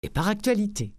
et par actualité.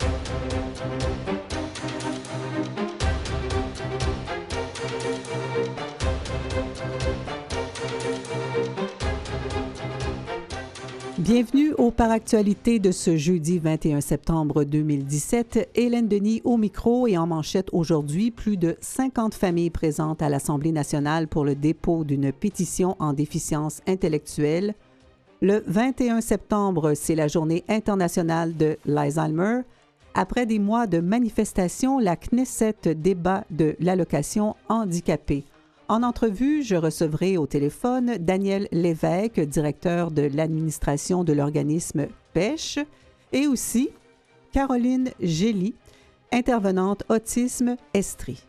Bienvenue au Par Actualité de ce jeudi 21 septembre 2017. Hélène Denis au micro et en manchette aujourd'hui, plus de 50 familles présentes à l'Assemblée nationale pour le dépôt d'une pétition en déficience intellectuelle. Le 21 septembre, c'est la journée internationale de l'Alzheimer. Après des mois de manifestations, la Knesset débat de l'allocation handicapée. En entrevue, je recevrai au téléphone Daniel Lévesque, directeur de l'administration de l'organisme Pêche, et aussi Caroline Gély, intervenante autisme Estrie.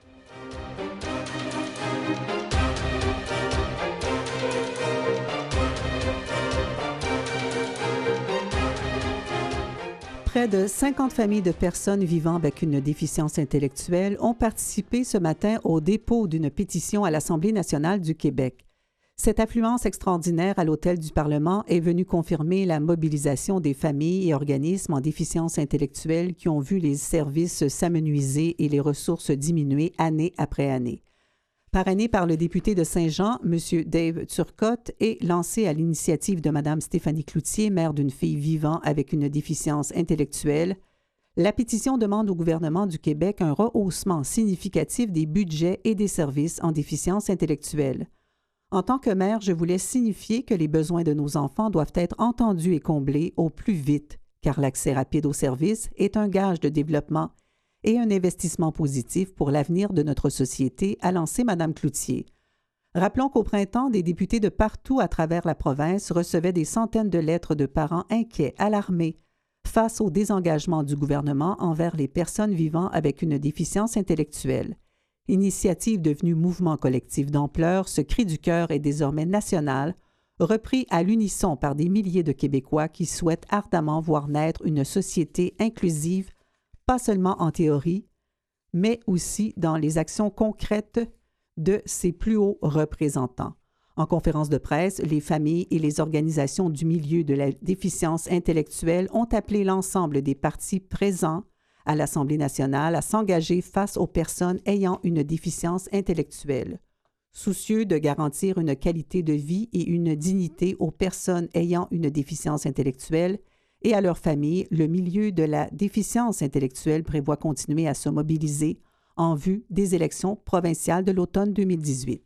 Près de 50 familles de personnes vivant avec une déficience intellectuelle ont participé ce matin au dépôt d'une pétition à l'Assemblée nationale du Québec. Cette affluence extraordinaire à l'hôtel du Parlement est venue confirmer la mobilisation des familles et organismes en déficience intellectuelle qui ont vu les services s'amenuiser et les ressources diminuer année après année. Parrainé par le député de Saint-Jean, M. Dave Turcotte, et lancé à l'initiative de Mme Stéphanie Cloutier, mère d'une fille vivant avec une déficience intellectuelle, la pétition demande au gouvernement du Québec un rehaussement significatif des budgets et des services en déficience intellectuelle. En tant que mère, je voulais signifier que les besoins de nos enfants doivent être entendus et comblés au plus vite, car l'accès rapide aux services est un gage de développement et un investissement positif pour l'avenir de notre société, a lancé Mme Cloutier. Rappelons qu'au printemps, des députés de partout à travers la province recevaient des centaines de lettres de parents inquiets, alarmés, face au désengagement du gouvernement envers les personnes vivant avec une déficience intellectuelle. Initiative devenue mouvement collectif d'ampleur, ce cri du cœur est désormais national, repris à l'unisson par des milliers de Québécois qui souhaitent ardemment voir naître une société inclusive, pas seulement en théorie, mais aussi dans les actions concrètes de ses plus hauts représentants. En conférence de presse, les familles et les organisations du milieu de la déficience intellectuelle ont appelé l'ensemble des partis présents à l'Assemblée nationale à s'engager face aux personnes ayant une déficience intellectuelle. Soucieux de garantir une qualité de vie et une dignité aux personnes ayant une déficience intellectuelle, et à leurs familles, le milieu de la déficience intellectuelle prévoit continuer à se mobiliser en vue des élections provinciales de l'automne 2018.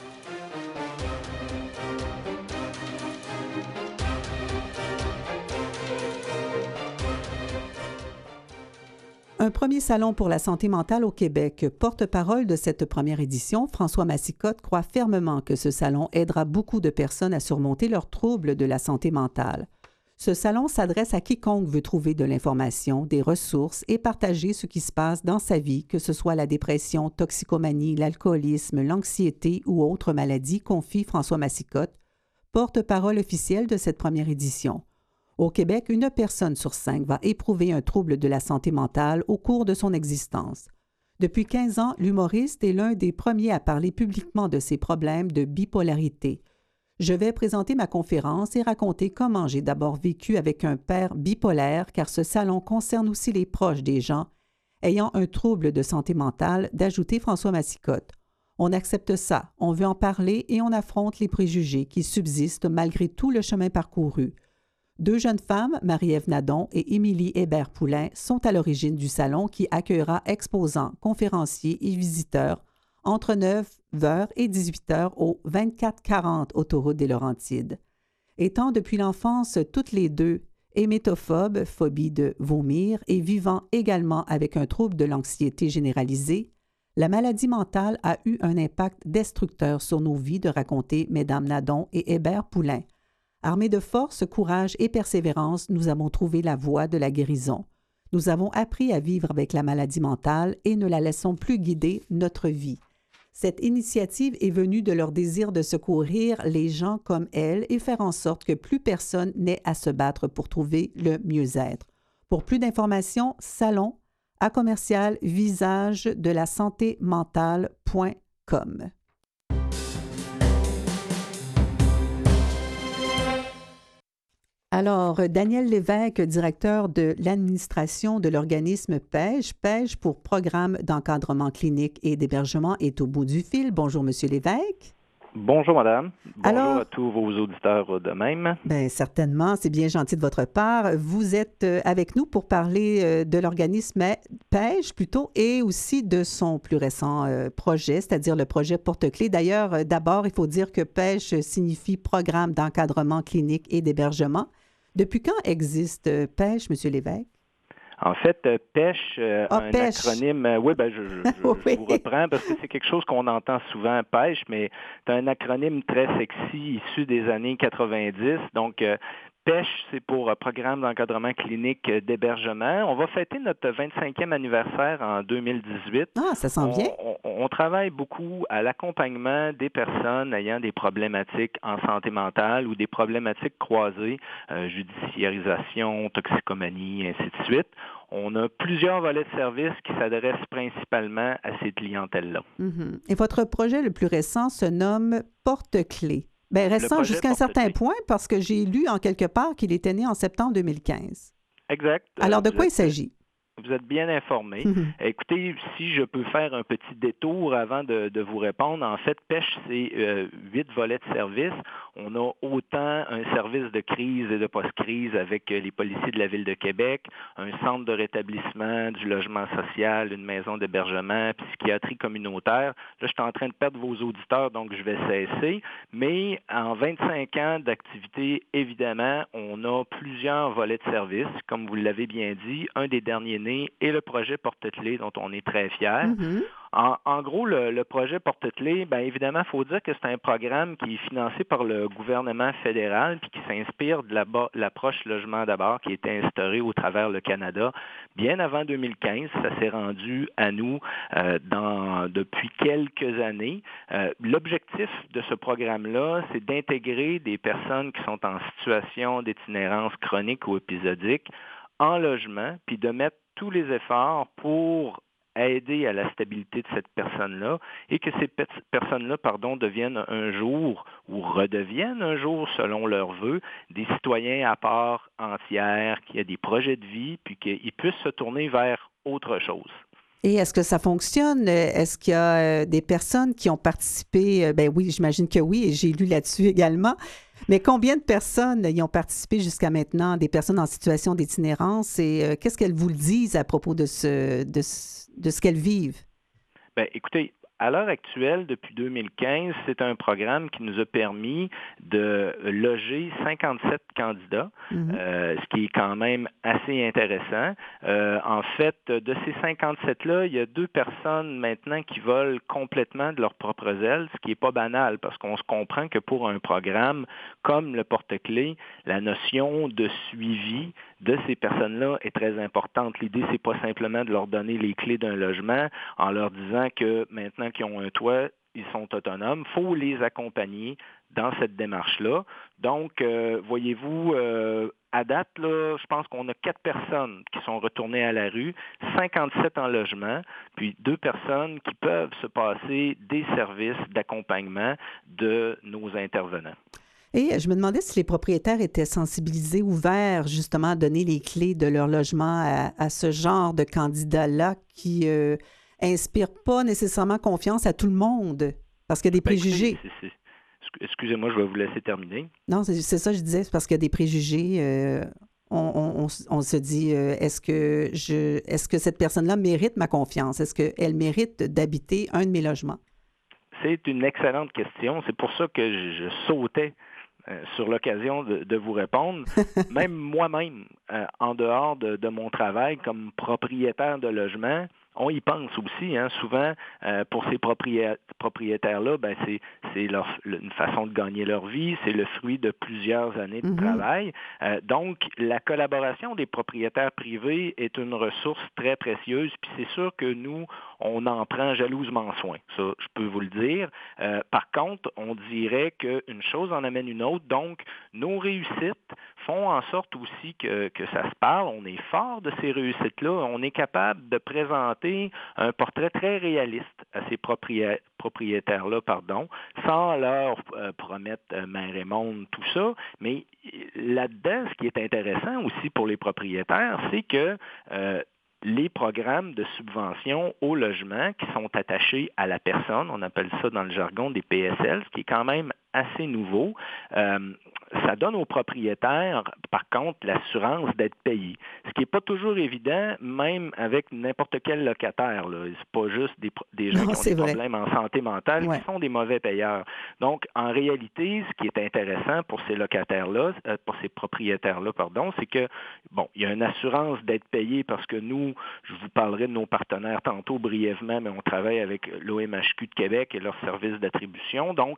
Un premier salon pour la santé mentale au Québec. Porte-parole de cette première édition, François Massicotte croit fermement que ce salon aidera beaucoup de personnes à surmonter leurs troubles de la santé mentale. Ce salon s'adresse à quiconque veut trouver de l'information, des ressources et partager ce qui se passe dans sa vie, que ce soit la dépression, toxicomanie, l'alcoolisme, l'anxiété ou autres maladies, confie François Massicotte, porte-parole officiel de cette première édition. Au Québec, une personne sur 5 va éprouver un trouble de la santé mentale au cours de son existence. Depuis 15 ans, l'humoriste est l'un des premiers à parler publiquement de ses problèmes de bipolarité. Je vais présenter ma conférence et raconter comment j'ai d'abord vécu avec un père bipolaire, car ce salon concerne aussi les proches des gens ayant un trouble de santé mentale, d'ajouter François Massicotte. On accepte ça, on veut en parler et on affronte les préjugés qui subsistent malgré tout le chemin parcouru. 2 jeunes femmes, Marie-Ève Nadon et Émilie Hébert-Poulain, sont à l'origine du salon qui accueillera exposants, conférenciers et visiteurs entre 9h et 18h au 2440 Autoroute des Laurentides. Étant depuis l'enfance toutes les deux hémétophobes, phobie de vomir, et vivant également avec un trouble de l'anxiété généralisée, la maladie mentale a eu un impact destructeur sur nos vies, de raconter Mesdames Nadon et Hébert-Poulain. Armés de force, courage et persévérance, nous avons trouvé la voie de la guérison. Nous avons appris à vivre avec la maladie mentale et ne la laissons plus guider notre vie. Cette initiative est venue de leur désir de secourir les gens comme elles et faire en sorte que plus personne n'ait à se battre pour trouver le mieux-être. Pour plus d'informations, salon@visagedelasantée-mentale.com. Alors, Daniel Lévesque, directeur de l'administration de l'organisme PEJ, PEJ pour Programme d'encadrement clinique et d'hébergement, est au bout du fil. Bonjour, Monsieur Lévesque. Bonjour, madame. Bonjour Alors, à tous vos auditeurs de même. bien certainement, c'est bien gentil de votre part. Vous êtes avec nous pour parler de l'organisme PEJ plutôt et aussi de son plus récent projet, c'est-à-dire le projet Porte-Clés. D'ailleurs, d'abord, il faut dire que PEJ signifie Programme d'encadrement clinique et d'hébergement. Depuis quand existe PEJ, Monsieur Lévesque? En fait, PECH, Ah, un PEJ. acronyme, oui, ben, je vous Oui. reprends parce que c'est quelque chose qu'on entend souvent, PECH, mais c'est un acronyme très sexy issu des années 90. Donc, PECH, c'est pour Programme d'encadrement clinique d'hébergement. On va fêter notre 25e anniversaire en 2018. Ah, ça s'en vient? On travaille beaucoup à l'accompagnement des personnes ayant des problématiques en santé mentale ou des problématiques croisées, judiciarisation, toxicomanie, ainsi de suite. On a plusieurs volets de services qui s'adressent principalement à ces clientèles-là. Mhm. Et votre projet le plus récent se nomme Porte-Clés. Bien, Le récent projet jusqu'à un certain Porte-Clés. point parce que j'ai lu en quelque part qu'il était né en septembre 2015. Exact. Alors, de quoi il s'agit? Vous êtes bien informé. Écoutez, si je peux faire un petit détour avant de vous répondre, en fait, PECH, c'est 8 volets de services. On a autant un service de crise et de post-crise avec les policiers de la Ville de Québec, un centre de rétablissement, du logement social, une maison d'hébergement, psychiatrie communautaire. Là, je suis en train de perdre vos auditeurs, donc je vais cesser. Mais en 25 ans d'activité, évidemment, on a plusieurs volets de services. Comme vous l'avez bien dit, un des derniers et le projet Porte-Clés dont on est très fiers. Mhm. En gros, le projet Porte-Clés, bien évidemment, il faut dire que c'est un programme qui est financé par le gouvernement fédéral puis qui s'inspire de l'approche Logement d'abord qui a été instaurée au travers le Canada bien avant 2015. Ça s'est rendu à nous depuis quelques années. L'objectif de ce programme-là, c'est d'intégrer des personnes qui sont en situation d'itinérance chronique ou épisodique en logement, puis de mettre tous les efforts pour aider à la stabilité de cette personne-là et que ces personnes-là, deviennent un jour ou redeviennent un jour, selon leurs vœux, des citoyens à part entière, qui ont des projets de vie, puis qu'ils puissent se tourner vers autre chose. Et est-ce que ça fonctionne? Est-ce qu'il y a des personnes qui ont participé? Ben oui, j'imagine que oui, et j'ai lu là-dessus également. Mais combien de personnes y ont participé jusqu'à maintenant, des personnes en situation d'itinérance, et qu'est-ce qu'elles vous disent à propos de ce qu'elles vivent? Bien, écoutez, à l'heure actuelle, depuis 2015, c'est un programme qui nous a permis de loger 57 candidats, Mhm. ce qui est quand même assez intéressant. En fait, de ces 57-là, il y a 2 personnes maintenant qui volent complètement de leurs propres ailes, ce qui n'est pas banal parce qu'on se comprend que pour un programme comme le Porte-Clés, la notion de suivi de ces personnes-là est très importante. L'idée, c'est pas simplement de leur donner les clés d'un logement en leur disant que maintenant qu'ils ont un toit, ils sont autonomes. Il faut les accompagner dans cette démarche-là. Donc, voyez-vous, à date, là, je pense qu'on a 4 personnes qui sont retournées à la rue, 57 en logement, puis 2 personnes qui peuvent se passer des services d'accompagnement de nos intervenants. Et je me demandais si les propriétaires étaient sensibilisés, ouverts justement à donner les clés de leur logement à ce genre de candidats-là qui inspirent pas nécessairement confiance à tout le monde parce qu'il y a des Ben, écoutez, préjugés. excusez-moi, je vais vous laisser terminer. Non, c'est ça que je disais, c'est parce qu'il y a des préjugés. On se dit, est-ce que cette personne-là mérite ma confiance? Est-ce qu'elle mérite d'habiter un de mes logements? C'est une excellente question. C'est pour ça que je sautais sur l'occasion de vous répondre. Même moi-même, en dehors de mon travail comme propriétaire de logement, on y pense aussi. Hein. Souvent, pour ces propriétaires-là, ben, c'est une façon de gagner leur vie, c'est le fruit de plusieurs années de Mhm. travail. Donc, la collaboration des propriétaires privés est une ressource très précieuse, puis c'est sûr que nous, on en prend jalousement soin. Ça, je peux vous le dire. Par contre, on dirait qu'une chose en amène une autre. autres. Donc, nos réussites font en sorte aussi que ça se parle. On est fort de ces réussites-là. On est capable de présenter un portrait très réaliste à ces propriétaires-là, sans leur promettre mer et monde, tout ça. Mais là-dedans, ce qui est intéressant aussi pour les propriétaires, c'est que les programmes de subvention au logement qui sont attachés à la personne, on appelle ça dans le jargon des PSL, ce qui est quand même assez nouveau, ça donne aux propriétaires, par contre, l'assurance d'être payés. Ce qui n'est pas toujours évident, même avec n'importe quel locataire. Ce n'est pas juste des gens qui ont des problèmes en santé mentale qui sont des mauvais payeurs. Donc, en réalité, ce qui est intéressant pour ces locataires-là, pour ces propriétaires-là, c'est que, il y a une assurance d'être payé parce que nous, je vous parlerai de nos partenaires tantôt brièvement, mais on travaille avec l'OMHQ de Québec et leur service d'attribution. Donc,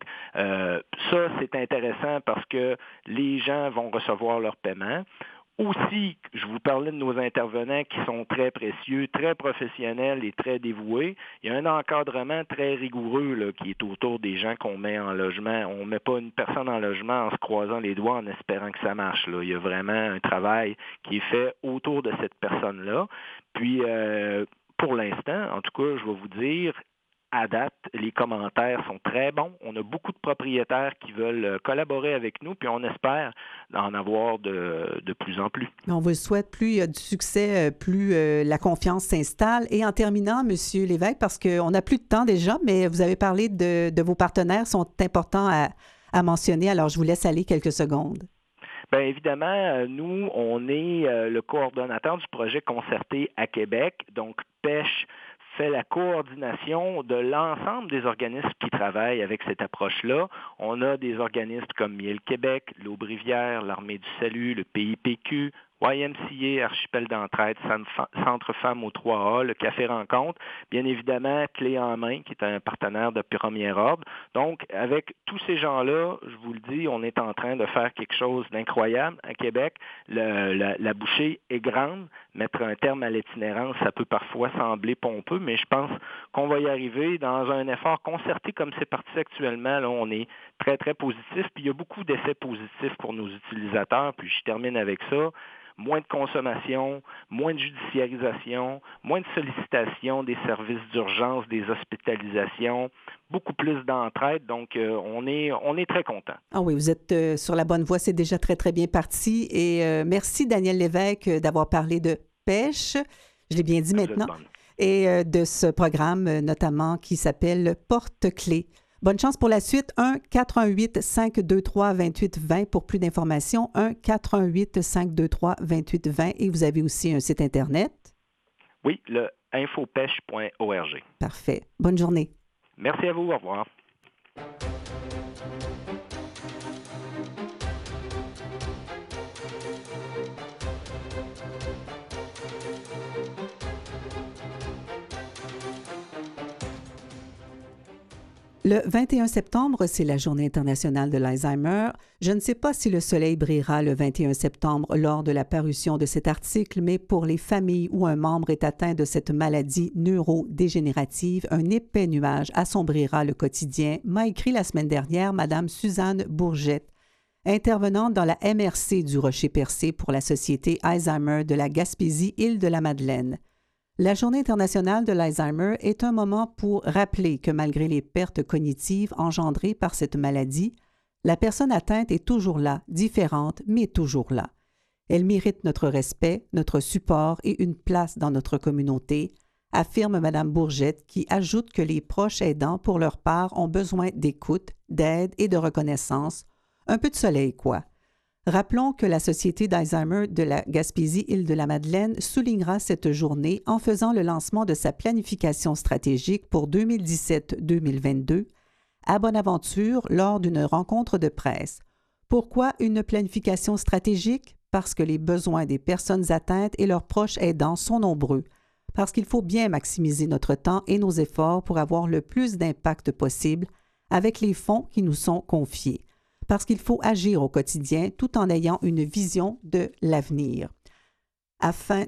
ça, c'est intéressant parce que les gens vont recevoir leur paiement. Aussi, je vous parlais de nos intervenants qui sont très précieux, très professionnels et très dévoués. Il y a un encadrement très rigoureux là, qui est autour des gens qu'on met en logement. On ne met pas une personne en logement en se croisant les doigts en espérant que ça marche. Là. Il y a vraiment un travail qui est fait autour de cette personne-là. Puis, pour l'instant, en tout cas, je vais vous dire, à date, les commentaires sont très bons. On a beaucoup de propriétaires qui veulent collaborer avec nous, puis on espère en avoir de plus en plus. On vous le souhaite, plus il y a du succès, plus la confiance s'installe. Et en terminant, M. Lévesque, parce qu'on n'a plus de temps déjà, mais vous avez parlé de vos partenaires, sont importants à mentionner, alors je vous laisse aller quelques secondes. Bien évidemment, nous, on est le coordonnateur du projet concerté à Québec, donc Pêche fait la coordination de l'ensemble des organismes qui travaillent avec cette approche-là. On a des organismes comme Miel Québec, l'Aube-Rivière, l'Armée du Salut, le PIPQ, YMCA, Archipel d'entraide, Centre Femmes au 3A, le Café Rencontre, bien évidemment Clé en main, qui est un partenaire de premier ordre. Donc, avec tous ces gens-là, je vous le dis, on est en train de faire quelque chose d'incroyable à Québec. La bouchée est grande. Mettre un terme à l'itinérance, ça peut parfois sembler pompeux, mais je pense qu'on va y arriver dans un effort concerté comme c'est parti actuellement. Là, on est très, très positif. Puis il y a beaucoup d'effets positifs pour nos utilisateurs. Puis je termine avec ça. Moins de consommation, moins de judiciarisation, moins de sollicitation des services d'urgence, des hospitalisations, beaucoup plus d'entraide. Donc, on est très content. Ah oui, vous êtes sur la bonne voie. C'est déjà très, très bien parti. Et merci, Daniel Lévesque, d'avoir parlé de pêche. Je l'ai bien dit maintenant. Et de ce programme, notamment, qui s'appelle Porte-Clés. Bonne chance pour la suite. 1-418-523-2820 pour plus d'informations. 1-418-523-2820. Et vous avez aussi un site Internet? Oui, le infopêche.org. Parfait. Bonne journée. Merci à vous. Au revoir. Le 21 septembre, c'est la Journée internationale de l'Alzheimer. Je ne sais pas si le soleil brillera le 21 septembre lors de la parution de cet article, mais pour les familles où un membre est atteint de cette maladie neurodégénérative, un épais nuage assombrira le quotidien, m'a écrit la semaine dernière Mme Suzanne Bourgette, intervenante dans la MRC du Rocher-Percé pour la Société Alzheimer de la Gaspésie-Île-de-la-Madeleine. La Journée internationale de l'Alzheimer est un moment pour rappeler que malgré les pertes cognitives engendrées par cette maladie, la personne atteinte est toujours là, différente, mais toujours là. Elle mérite notre respect, notre support et une place dans notre communauté, affirme Mme Bourgette, qui ajoute que les proches aidants, pour leur part, ont besoin d'écoute, d'aide et de reconnaissance. Un peu de soleil, quoi. Rappelons que la Société d'Alzheimer de la Gaspésie-Île-de-la-Madeleine soulignera cette journée en faisant le lancement de sa planification stratégique pour 2017-2022 à Bonaventure lors d'une rencontre de presse. Pourquoi une planification stratégique? Parce que les besoins des personnes atteintes et leurs proches aidants sont nombreux. Parce qu'il faut bien maximiser notre temps et nos efforts pour avoir le plus d'impact possible avec les fonds qui nous sont confiés. Parce qu'il faut agir au quotidien tout en ayant une vision de l'avenir. Afin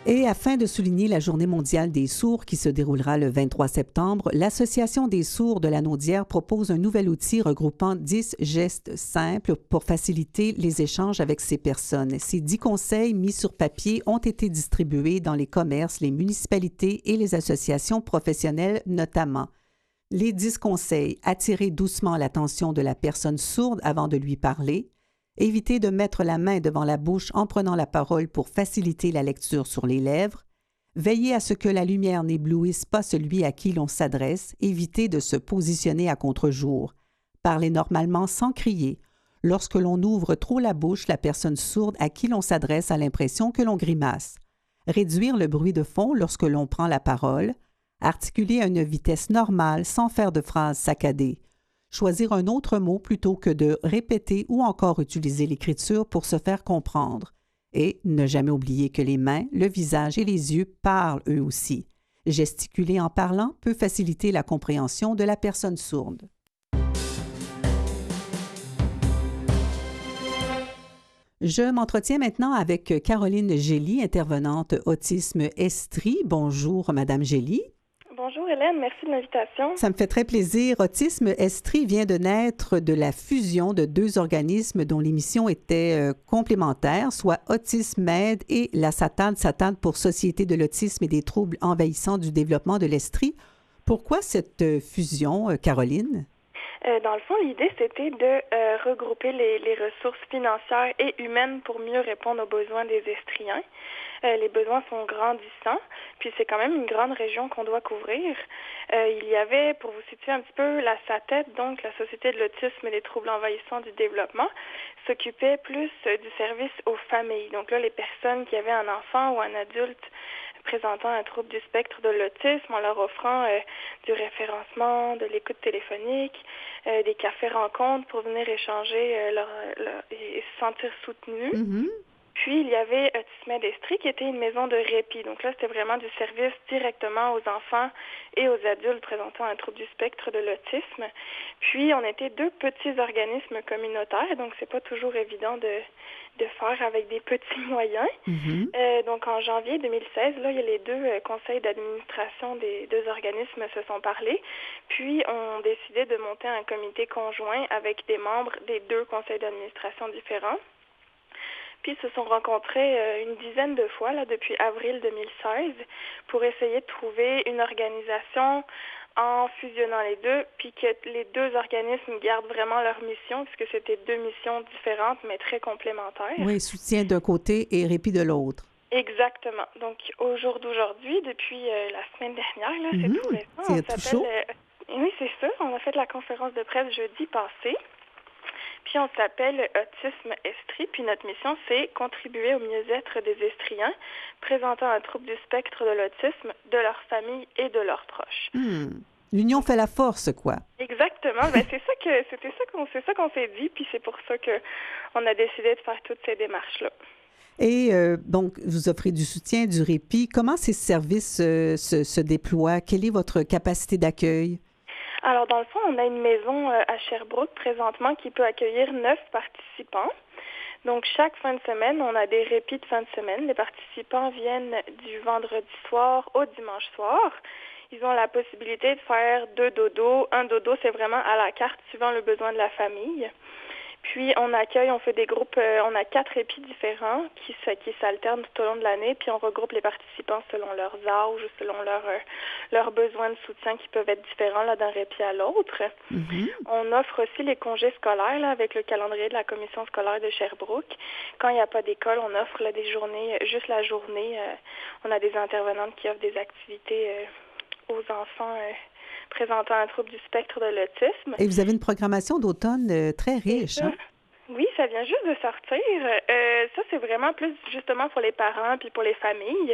Et afin de souligner la Journée mondiale des sourds qui se déroulera le 23 septembre, l'Association des sourds de la Naudière propose un nouvel outil regroupant 10 gestes simples pour faciliter les échanges avec ces personnes. Ces 10 conseils mis sur papier ont été distribués dans les commerces, les municipalités et les associations professionnelles notamment. Les 10 conseils: attirer doucement l'attention de la personne sourde avant de lui parler, éviter de mettre la main devant la bouche en prenant la parole pour faciliter la lecture sur les lèvres, veiller à ce que la lumière n'éblouisse pas celui à qui l'on s'adresse, éviter de se positionner à contre-jour, parler normalement sans crier. Lorsque l'on ouvre trop la bouche, la personne sourde à qui l'on s'adresse a l'impression que l'on grimace. Réduire le bruit de fond lorsque l'on prend la parole, articuler à une vitesse normale sans faire de phrases saccadées. Choisir un autre mot plutôt que de répéter ou encore utiliser l'écriture pour se faire comprendre. Et ne jamais oublier que les mains, le visage et les yeux parlent eux aussi. Gesticuler en parlant peut faciliter la compréhension de la personne sourde. Je m'entretiens maintenant avec Caroline Gély, intervenante Autisme Estrie. Bonjour, Madame Gély. Bonjour Hélène, merci de l'invitation. Ça me fait très plaisir. Autisme Estrie vient de naître de la fusion de 2 organismes dont les missions étaient complémentaires, soit Autisme Med et la SATAD pour Société de l'autisme et des troubles envahissants du développement de l'Estrie. Pourquoi cette fusion, Caroline? Dans le fond, l'idée, c'était de regrouper les ressources financières et humaines pour mieux répondre aux besoins des Estriens. Les besoins sont grandissants, puis c'est quand même une grande région qu'on doit couvrir. Il y avait, pour vous situer un petit peu, la SATED, donc la Société de l'autisme et des troubles envahissants du développement, s'occupait plus du service aux familles. Donc là, les personnes qui avaient un enfant ou un adulte présentant un trouble du spectre de l'autisme, en leur offrant du référencement, de l'écoute téléphonique, des cafés-rencontres pour venir échanger et se sentir soutenus. Mm-hmm. Puis, il y avait Autisme Estrie qui était une maison de répit. Donc là, c'était vraiment du service directement aux enfants et aux adultes présentant un trouble du spectre de l'autisme. Puis, on était 2 petits organismes communautaires, donc c'est pas toujours évident de faire avec des petits moyens. Mm-hmm. Donc, en janvier 2016, là, il y a les 2 conseils d'administration des 2 organismes se sont parlé, puis ont décidé de monter un comité conjoint avec des membres des 2 conseils d'administration différents. Puis ils se sont rencontrés une dizaine de fois là, depuis avril 2016 pour essayer de trouver une organisation en fusionnant les 2, puis que les 2 organismes gardent vraiment leur mission, puisque c'était 2 missions différentes, mais très complémentaires. Oui, soutien d'un côté et répit de l'autre. Exactement. Donc, au jour d'aujourd'hui, depuis la semaine dernière, là, c'est tout récent. C'est tout chaud. Oui, c'est ça. On a fait la conférence de presse jeudi passé. Puis on s'appelle Autisme Estrie, puis notre mission, c'est contribuer au mieux-être des Estriens présentant un trouble du spectre de l'autisme, de leur famille et de leurs proches. L'union fait la force, quoi. Exactement. Ben, c'est ça qu'on s'est dit, puis c'est pour ça qu'on a décidé de faire toutes ces démarches-là. Et donc, vous offrez du soutien, du répit. Comment ces services se déploient? Quelle est votre capacité d'accueil? Alors, dans le fond, on a une maison à Sherbrooke présentement qui peut accueillir 9 participants. Donc, chaque fin de semaine, on a des répits de fin de semaine. Les participants viennent du vendredi soir au dimanche soir. Ils ont la possibilité de faire 2 dodos. Un dodo, c'est vraiment à la carte suivant le besoin de la famille. Puis, on fait des groupes, on a 4 répits différents qui s'alternent tout au long de l'année, puis on regroupe les participants selon leurs âges, selon leurs besoins de soutien qui peuvent être différents là, d'un répit à l'autre. Mm-hmm. On offre aussi les congés scolaires là, avec le calendrier de la commission scolaire de Sherbrooke. Quand il n'y a pas d'école, on offre là, des journées, juste la journée. On a des intervenantes qui offrent des activités aux enfants présentant un trouble du spectre de l'autisme. Et vous avez une programmation d'automne très riche, hein? Oui, ça vient juste de sortir. Ça, c'est vraiment plus justement pour les parents puis pour les familles.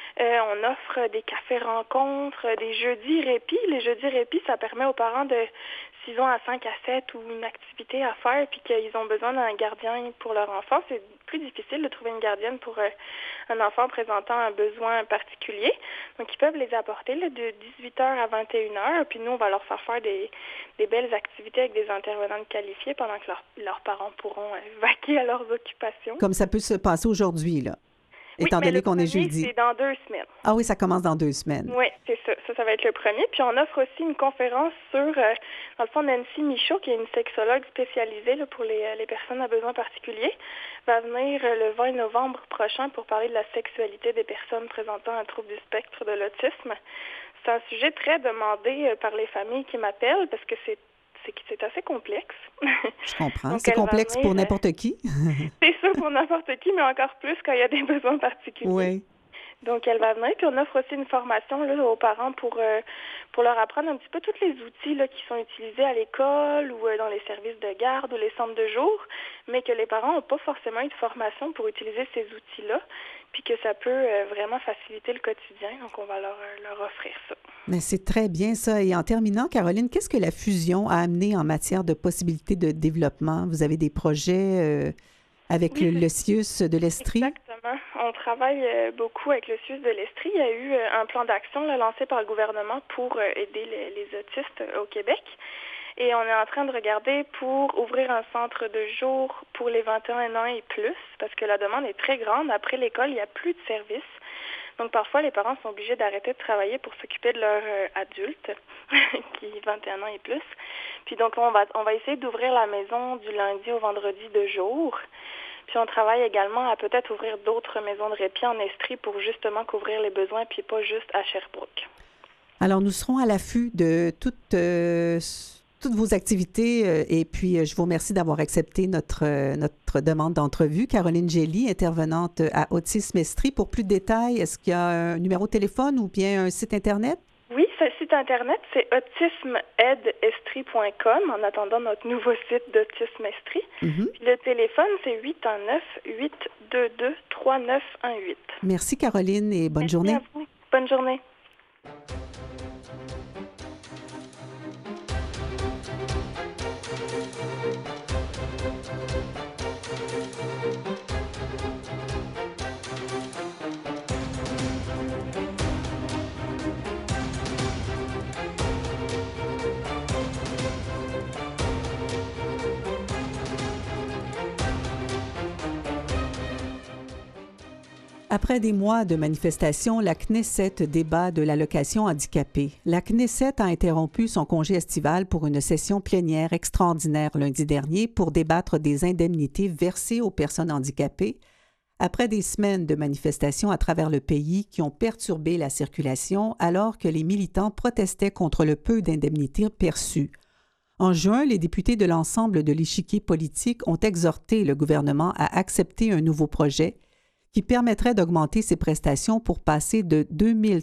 On offre des cafés-rencontres, des jeudis répits. Les jeudis répits, ça permet aux parents de, s'ils ont à 5 à 7 ou une activité à faire puis qu'ils ont besoin d'un gardien pour leur enfant, c'est plus difficile de trouver une gardienne pour un enfant présentant un besoin particulier. Donc, ils peuvent les apporter là, de 18h à 21h. Puis nous, on va leur faire des belles activités avec des intervenantes qualifiées pendant que leurs parents pourront vaquer à leurs occupations. Comme ça peut se passer aujourd'hui, là. Oui, étant mais donné le qu'on est premier, jeudi. c'est dans 2 semaines. Ah oui, ça commence dans 2 semaines. Oui, c'est ça. Ça va être le premier. Puis on offre aussi une conférence sur, dans le fond, Nancy Michaud, qui est une sexologue spécialisée là, pour les personnes à besoins particuliers, va venir le 20 novembre prochain pour parler de la sexualité des personnes présentant un trouble du spectre de l'autisme. C'est un sujet très demandé par les familles qui m'appellent parce que c'est assez complexe. Je comprends. Donc, C'est elle va complexe venir, pour n'importe qui. c'est ça pour n'importe qui, mais encore plus quand il y a des besoins particuliers. Oui. Donc, elle va venir, puis on offre aussi une formation là, aux parents pour leur apprendre un petit peu tous les outils là, qui sont utilisés à l'école ou dans les services de garde ou les centres de jour, mais que les parents n'ont pas forcément eu de formation pour utiliser ces outils-là, puis que ça peut vraiment faciliter le quotidien. Donc, on va leur offrir ça. Mais c'est très bien ça. Et en terminant, Caroline, qu'est-ce que la fusion a amené en matière de possibilités de développement? Vous avez des projets avec le CIUS de l'Estrie? Exactement. On travaille beaucoup avec le CIUS de l'Estrie. Il y a eu un plan d'action là, lancé par le gouvernement pour aider les autistes au Québec. Et on est en train de regarder pour ouvrir un centre de jour pour les 21 ans et plus, parce que la demande est très grande. Après l'école, il n'y a plus de services. Donc, parfois, les parents sont obligés d'arrêter de travailler pour s'occuper de leurs adultes, qui ont 21 ans et plus. Puis donc, on va essayer d'ouvrir la maison du lundi au vendredi de jour. Puis on travaille également à peut-être ouvrir d'autres maisons de répit en Estrie pour justement couvrir les besoins, puis pas juste à Sherbrooke. Alors, nous serons à l'affût de toutes vos activités et puis je vous remercie d'avoir accepté notre demande d'entrevue. Caroline Gély, intervenante à Autisme Estrie. Pour plus de détails, est-ce qu'il y a un numéro de téléphone ou bien un site Internet? Oui, ce site Internet, c'est autismeaidestrie.com en attendant notre nouveau site d'Autisme Estrie. Mm-hmm. Puis le téléphone, c'est 819-822-3918. Merci Caroline et bonne journée. Merci à vous. Bonne journée. Après des mois de manifestations, la Knesset débat de l'allocation handicapée. La Knesset a interrompu son congé estival pour une session plénière extraordinaire lundi dernier pour débattre des indemnités versées aux personnes handicapées après des semaines de manifestations à travers le pays qui ont perturbé la circulation alors que les militants protestaient contre le peu d'indemnités perçues. En juin, les députés de l'ensemble de l'échiquier politique ont exhorté le gouvernement à accepter un nouveau projet qui permettrait d'augmenter ses prestations pour passer de 2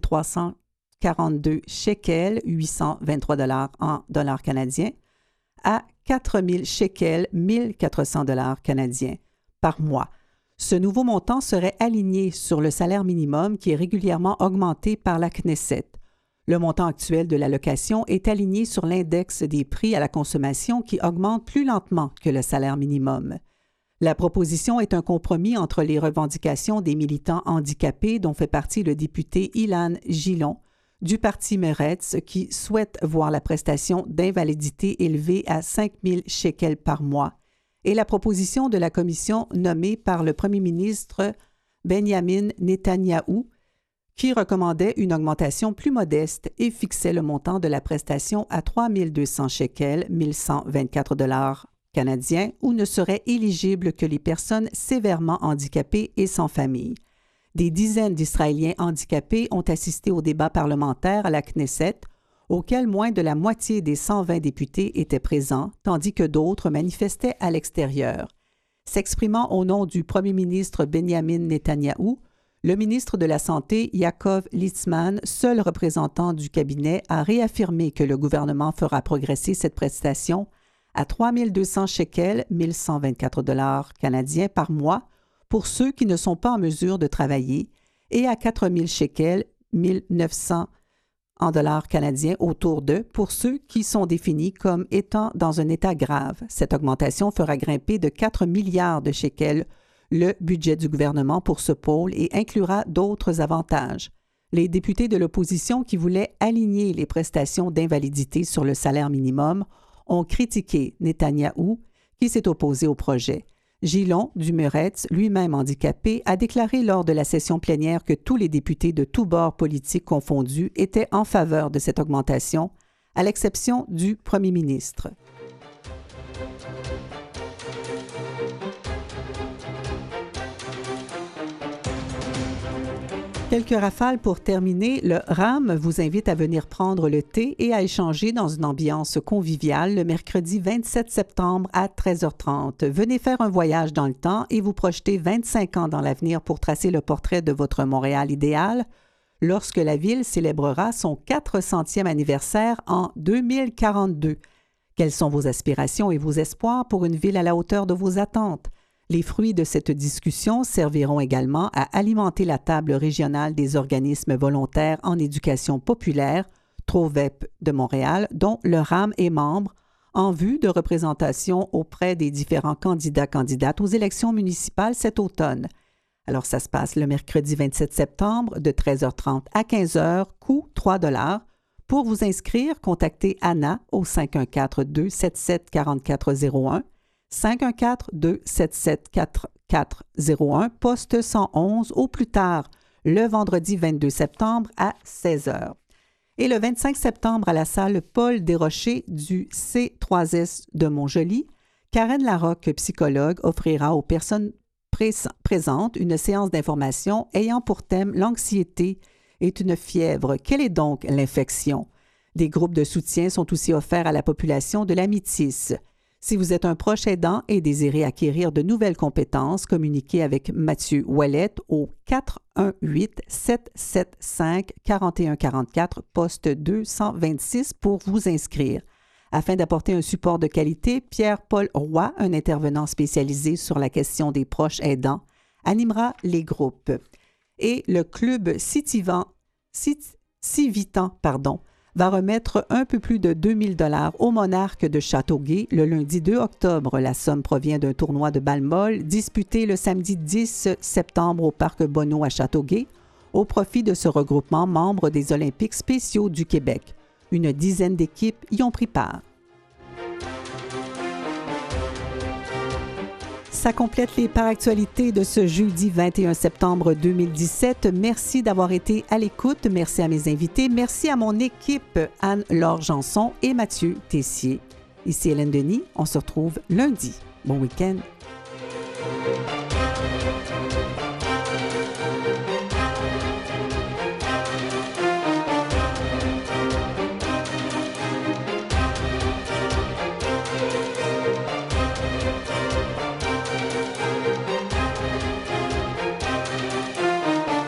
342 shekels, 823 $ en dollars canadiens, à 4 000 shekels, 1 400 $ canadiens par mois. Ce nouveau montant serait aligné sur le salaire minimum qui est régulièrement augmenté par la Knesset. Le montant actuel de l'allocation est aligné sur l'index des prix à la consommation qui augmente plus lentement que le salaire minimum. La proposition est un compromis entre les revendications des militants handicapés dont fait partie le député Ilan Gilon du Parti Meretz qui souhaite voir la prestation d'invalidité élevée à 5 000 shekels par mois et la proposition de la commission nommée par le premier ministre Benjamin Netanyahou qui recommandait une augmentation plus modeste et fixait le montant de la prestation à 3 200 shekels, 1 124 $ canadiens, où ne seraient éligibles que les personnes sévèrement handicapées et sans famille. Des dizaines d'Israéliens handicapés ont assisté au débat parlementaire à la Knesset, auquel moins de la moitié des 120 députés étaient présents, tandis que d'autres manifestaient à l'extérieur. S'exprimant au nom du premier ministre Benjamin Netanyahou, le ministre de la Santé, Yaakov Litzman, seul représentant du cabinet, a réaffirmé que le gouvernement fera progresser cette prestation à 3 200 shekels, 1 124 $ canadiens par mois pour ceux qui ne sont pas en mesure de travailler et à 4 000 shekels, 1 900 en dollars canadiens autour d'eux pour ceux qui sont définis comme étant dans un état grave. Cette augmentation fera grimper de 4 milliards de shekels le budget du gouvernement pour ce pôle et inclura d'autres avantages. Les députés de l'opposition qui voulaient aligner les prestations d'invalidité sur le salaire minimum ont critiqué Netanyahou, qui s'est opposé au projet. Gilon Dumeretz, lui-même handicapé, a déclaré lors de la session plénière que tous les députés de tous bords politiques confondus étaient en faveur de cette augmentation, à l'exception du premier ministre. Quelques rafales pour terminer. Le RAM vous invite à venir prendre le thé et à échanger dans une ambiance conviviale le mercredi 27 septembre à 13h30. Venez faire un voyage dans le temps et vous projeter 25 ans dans l'avenir pour tracer le portrait de votre Montréal idéal lorsque la ville célébrera son 400e anniversaire en 2042. Quelles sont vos aspirations et vos espoirs pour une ville à la hauteur de vos attentes? Les fruits de cette discussion serviront également à alimenter la table régionale des organismes volontaires en éducation populaire, TROVEP de Montréal, dont le RAM est membre, en vue de représentation auprès des différents candidats-candidates aux élections municipales cet automne. Alors, ça se passe le mercredi 27 septembre de 13h30 à 15h, coût 3 $. Pour vous inscrire, contactez Anna au 514-277-4401, 514-277-4401, poste 111, au plus tard le vendredi 22 septembre à 16h. Et le 25 septembre à la salle Paul Desrochers du C3S de Montjoly, Karen Larocque, psychologue, offrira aux personnes présentes une séance d'information ayant pour thème « L'anxiété est une fièvre. Quelle est donc l'infection? » Des groupes de soutien sont aussi offerts à la population de la Métis. Si vous êtes un proche aidant et désirez acquérir de nouvelles compétences, communiquez avec Mathieu Ouellette au 418-775-4144, poste 226 pour vous inscrire. Afin d'apporter un support de qualité, Pierre-Paul Roy, un intervenant spécialisé sur la question des proches aidants, animera les groupes. Et le club Civitan, va remettre un peu plus de 2 000 $ au monarque de Châteauguay le lundi 2 octobre. La somme provient d'un tournoi de balle molle disputé le samedi 10 septembre au Parc Bonneau à Châteauguay au profit de ce regroupement membre des Olympiques spéciaux du Québec. Une dizaine d'équipes y ont pris part. Ça complète les paractualités de ce jeudi 21 septembre 2017. Merci d'avoir été à l'écoute. Merci à mes invités. Merci à mon équipe Anne-Laure Janson et Mathieu Tessier. Ici Hélène Denis. On se retrouve lundi. Bon week-end.